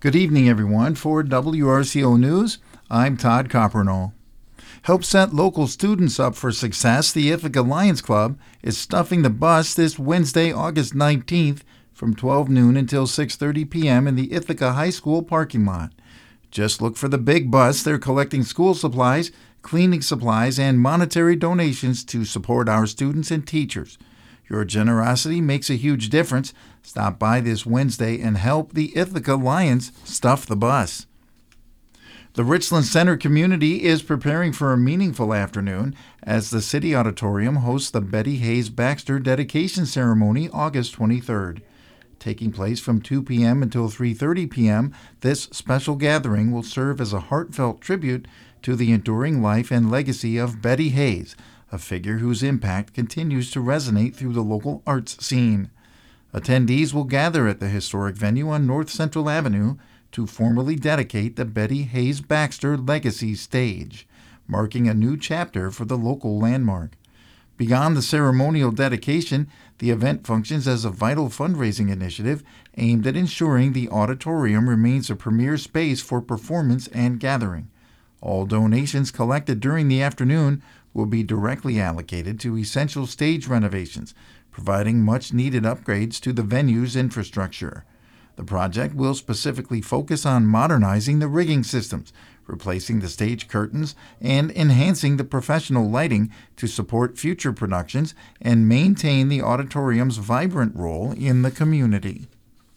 Good evening, everyone. For WRCO News, I'm Todd Coppernoll. Help set local students up for success, the Ithaca Lions Club is stuffing the bus this Wednesday, August 19th from 12 noon until 6:30 p.m. in the Ithaca High School parking lot. Just look for the big bus. They're collecting school supplies, cleaning supplies, and monetary donations to support our students and teachers. Your generosity makes a huge difference. Stop by this Wednesday and help the Ithaca Lions stuff the bus. The Richland Center community is preparing for a meaningful afternoon as the City Auditorium hosts the Betty Hayes Baxter dedication ceremony August 23rd. Taking place from 2 p.m. until 3:30 p.m., this special gathering will serve as a heartfelt tribute to the enduring life and legacy of Betty Hayes, a figure whose impact continues to resonate through the local arts scene. Attendees will gather at the historic venue on North Central Avenue to formally dedicate the Betty Hayes Baxter Legacy Stage, marking a new chapter for the local landmark. Beyond the ceremonial dedication, the event functions as a vital fundraising initiative aimed at ensuring the auditorium remains a premier space for performance and gathering. All donations collected during the afternoon will be directly allocated to essential stage renovations, providing much-needed upgrades to the venue's infrastructure. The project will specifically focus on modernizing the rigging systems, replacing the stage curtains, and enhancing the professional lighting to support future productions and maintain the auditorium's vibrant role in the community.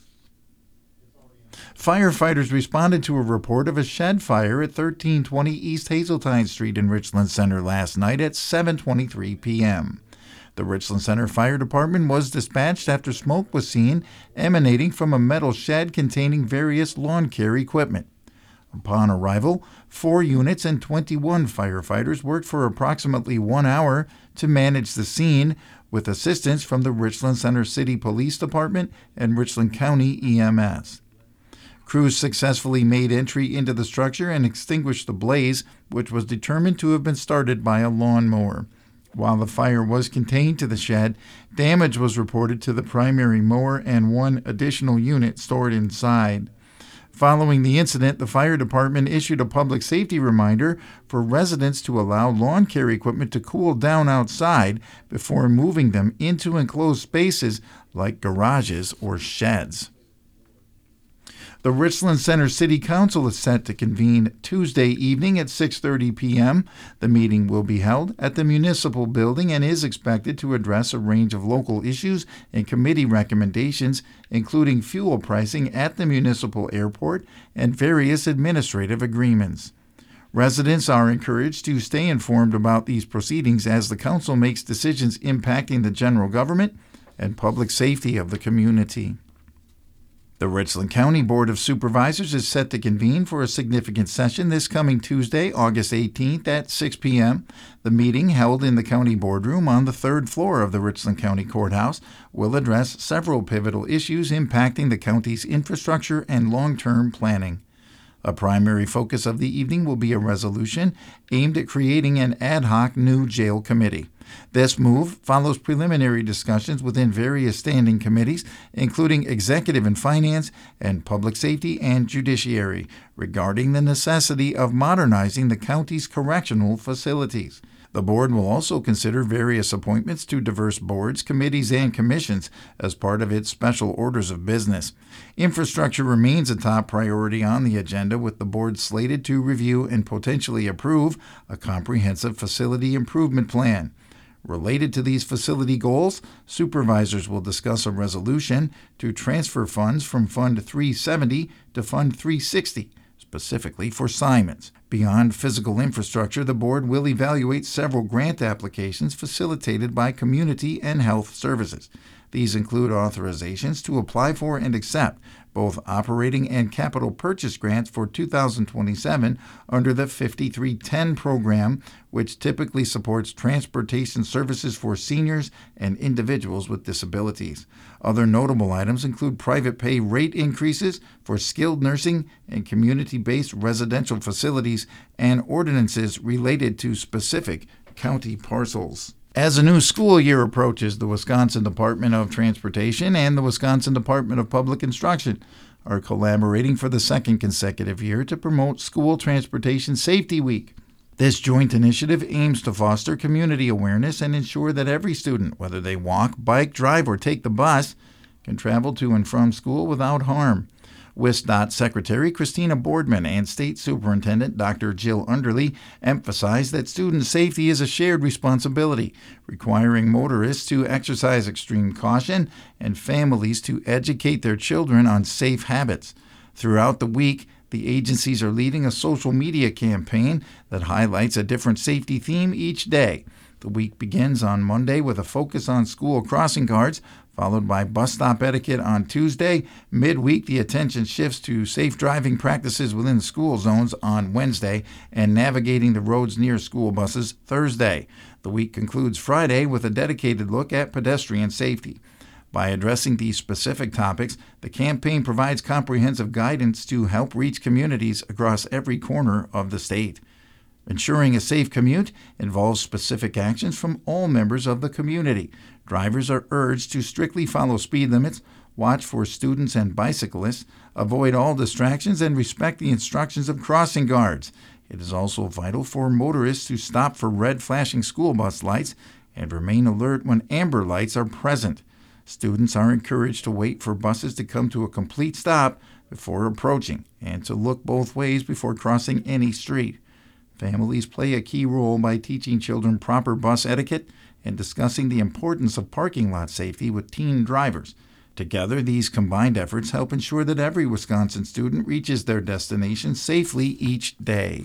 Firefighters responded to a report of a shed fire at 1320 East Hazeltine Street in Richland Center last night at 7:23 p.m. The Richland Center Fire Department was dispatched after smoke was seen emanating from a metal shed containing various lawn care equipment. Upon arrival, 4 units and 21 firefighters worked for approximately 1 hour to manage the scene, with assistance from the Richland Center City Police Department and Richland County EMS. Crews successfully made entry into the structure and extinguished the blaze, which was determined to have been started by a lawnmower. While the fire was contained to the shed, damage was reported to the primary mower and 1 additional unit stored inside. Following the incident, the fire department issued a public safety reminder for residents to allow lawn care equipment to cool down outside before moving them into enclosed spaces like garages or sheds. The Richland Center City Council is set to convene Tuesday evening at 6:30 p.m. The meeting will be held at the Municipal Building and is expected to address a range of local issues and committee recommendations, including fuel pricing at the municipal airport and various administrative agreements. Residents are encouraged to stay informed about these proceedings as the council makes decisions impacting the general government and public safety of the community. The Richland County Board of Supervisors is set to convene for a significant session this coming Tuesday, August 18th at 6 p.m. The meeting, held in the county boardroom on the 3rd floor of the Richland County Courthouse, will address several pivotal issues impacting the county's infrastructure and long-term planning. A primary focus of the evening will be a resolution aimed at creating an ad hoc new jail committee. This move follows preliminary discussions within various standing committees, including Executive and Finance and Public Safety and Judiciary, regarding the necessity of modernizing the county's correctional facilities. The board will also consider various appointments to diverse boards, committees, and commissions as part of its special orders of business. Infrastructure remains a top priority on the agenda, with the board slated to review and potentially approve a comprehensive facility improvement plan. Related to these facility goals, supervisors will discuss a resolution to transfer funds from Fund 370 to Fund 360, specifically for Simons. Beyond physical infrastructure, the board will evaluate several grant applications facilitated by Community and Health Services. These include authorizations to apply for and accept both operating and capital purchase grants for 2027 under the 5310 program, which typically supports transportation services for seniors and individuals with disabilities. Other notable items include private pay rate increases for skilled nursing and community-based residential facilities and ordinances related to specific county parcels. As the new school year approaches, the Wisconsin Department of Transportation and the Wisconsin Department of Public Instruction are collaborating for the second consecutive year to promote School Transportation Safety Week. This joint initiative aims to foster community awareness and ensure that every student, whether they walk, bike, drive, or take the bus, can travel to and from school without harm. WISDOT Secretary Christina Boardman and State Superintendent Dr. Jill Underly emphasized that student safety is a shared responsibility, requiring motorists to exercise extreme caution and families to educate their children on safe habits. Throughout the week, the agencies are leading a social media campaign that highlights a different safety theme each day. The week begins on Monday with a focus on school crossing guards, followed by bus stop etiquette on Tuesday. Midweek, the attention shifts to safe driving practices within school zones on Wednesday and navigating the roads near school buses Thursday. The week concludes Friday with a dedicated look at pedestrian safety. By addressing these specific topics, the campaign provides comprehensive guidance to help reach communities across every corner of the state. Ensuring a safe commute involves specific actions from all members of the community. Drivers are urged to strictly follow speed limits, watch for students and bicyclists, avoid all distractions, and respect the instructions of crossing guards. It is also vital for motorists to stop for red flashing school bus lights and remain alert when amber lights are present. Students are encouraged to wait for buses to come to a complete stop before approaching and to look both ways before crossing any street. Families play a key role by teaching children proper bus etiquette and discussing the importance of parking lot safety with teen drivers. Together, these combined efforts help ensure that every Wisconsin student reaches their destination safely each day.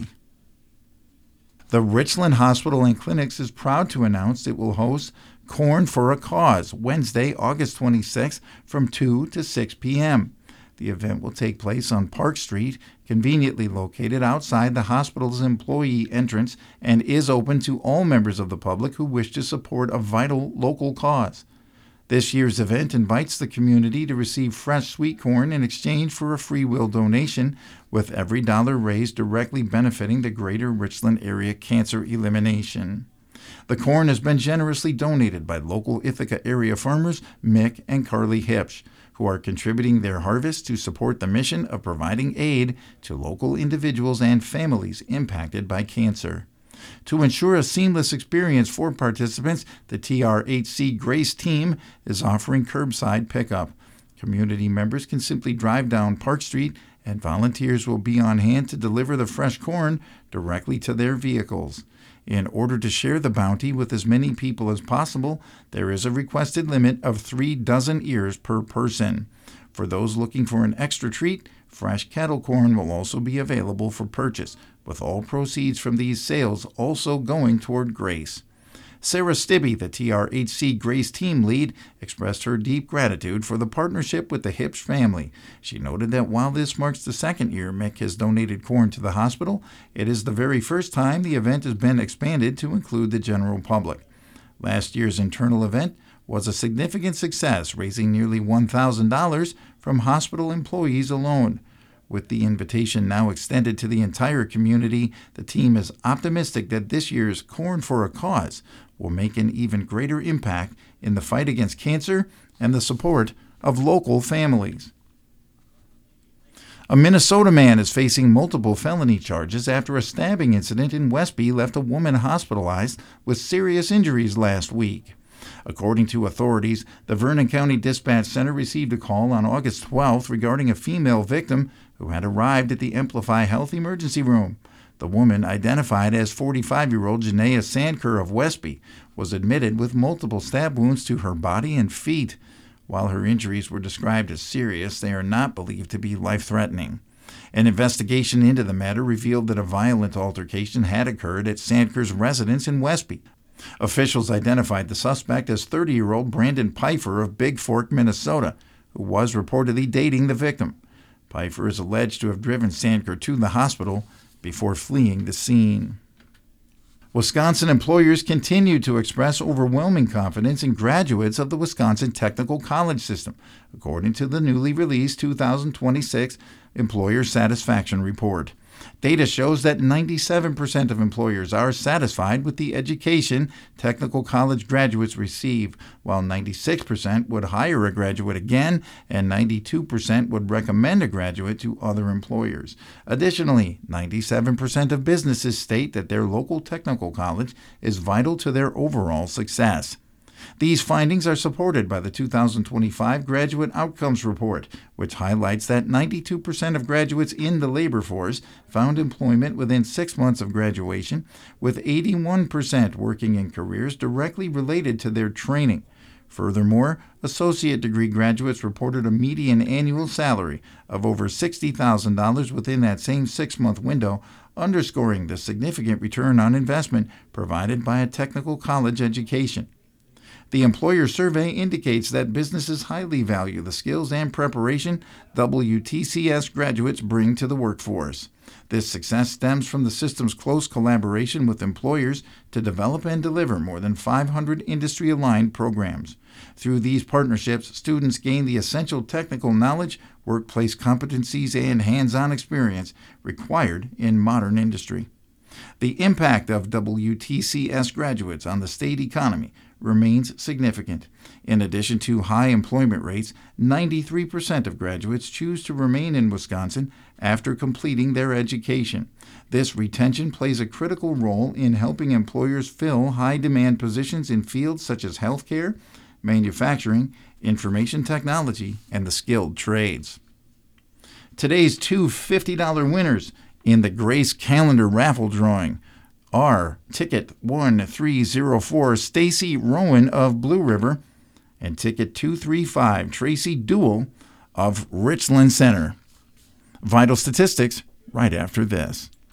The Richland Hospital and Clinics is proud to announce it will host Corn for a Cause, Wednesday, August 26th from 2 to 6 p.m. The event will take place on Park Street, conveniently located outside the hospital's employee entrance, and is open to all members of the public who wish to support a vital local cause. This year's event invites the community to receive fresh sweet corn in exchange for a free will donation, with every dollar raised directly benefiting the Greater Richland Area Cancer Elimination. The corn has been generously donated by local Ithaca area farmers Mick and Carly Hipsch, who are contributing their harvest to support the mission of providing aid to local individuals and families impacted by cancer. To ensure a seamless experience for participants, the TRHC Grace team is offering curbside pickup. Community members can simply drive down Park Street, and volunteers will be on hand to deliver the fresh corn directly to their vehicles. In order to share the bounty with as many people as possible, there is a requested limit of 3 dozen ears per person. For those looking for an extra treat, fresh kettle corn will also be available for purchase, with all proceeds from these sales also going toward Grace. Sarah Stibbe, the TRHC Grace team lead, expressed her deep gratitude for the partnership with the Hipsch family. She noted that while this marks the second year Mick has donated corn to the hospital, it is the very first time the event has been expanded to include the general public. Last year's internal event was a significant success, raising nearly $1,000 from hospital employees alone. With the invitation now extended to the entire community, the team is optimistic that this year's Corn for a Cause will make an even greater impact in the fight against cancer and the support of local families. A Minnesota man is facing multiple felony charges after a stabbing incident in Westby left a woman hospitalized with serious injuries last week. According to authorities, the Vernon County Dispatch Center received a call on August 12th regarding a female victim who had arrived at the Amplify Health Emergency Room. The woman, identified as 45-year-old Janaea Sandker of Westby, was admitted with multiple stab wounds to her body and feet. While her injuries were described as serious, they are not believed to be life-threatening. An investigation into the matter revealed that a violent altercation had occurred at Sandker's residence in Westby. Officials identified the suspect as 30-year-old Brandon Pfeiffer of Big Fork, Minnesota, who was reportedly dating the victim. Pfeiffer is alleged to have driven Sandker to the hospital before fleeing the scene. Wisconsin employers continue to express overwhelming confidence in graduates of the Wisconsin Technical College System, according to the newly released 2026 Employer Satisfaction Report. Data shows that 97% of employers are satisfied with the education technical college graduates receive, while 96% would hire a graduate again and 92% would recommend a graduate to other employers. Additionally, 97% of businesses state that their local technical college is vital to their overall success. These findings are supported by the 2025 Graduate Outcomes Report, which highlights that 92% of graduates in the labor force found employment within 6 months of graduation, with 81% working in careers directly related to their training. Furthermore, associate degree graduates reported a median annual salary of over $60,000 within that same 6-month window, underscoring the significant return on investment provided by a technical college education. The employer survey indicates that businesses highly value the skills and preparation WTCS graduates bring to the workforce. This success stems from the system's close collaboration with employers to develop and deliver more than 500 industry-aligned programs. Through these partnerships, students gain the essential technical knowledge, workplace competencies, and hands-on experience required in modern industry. The impact of WTCS graduates on the state economy remains significant. In addition to high employment rates, 93% of graduates choose to remain in Wisconsin after completing their education. This retention plays a critical role in helping employers fill high-demand positions in fields such as healthcare, manufacturing, information technology, and the skilled trades. Today's two $50 winners in the Grace Calendar raffle drawing are Ticket 1304 Stacy Rowan of Blue River and Ticket 235 Tracy Duell of Richland Center. Vital statistics right after this.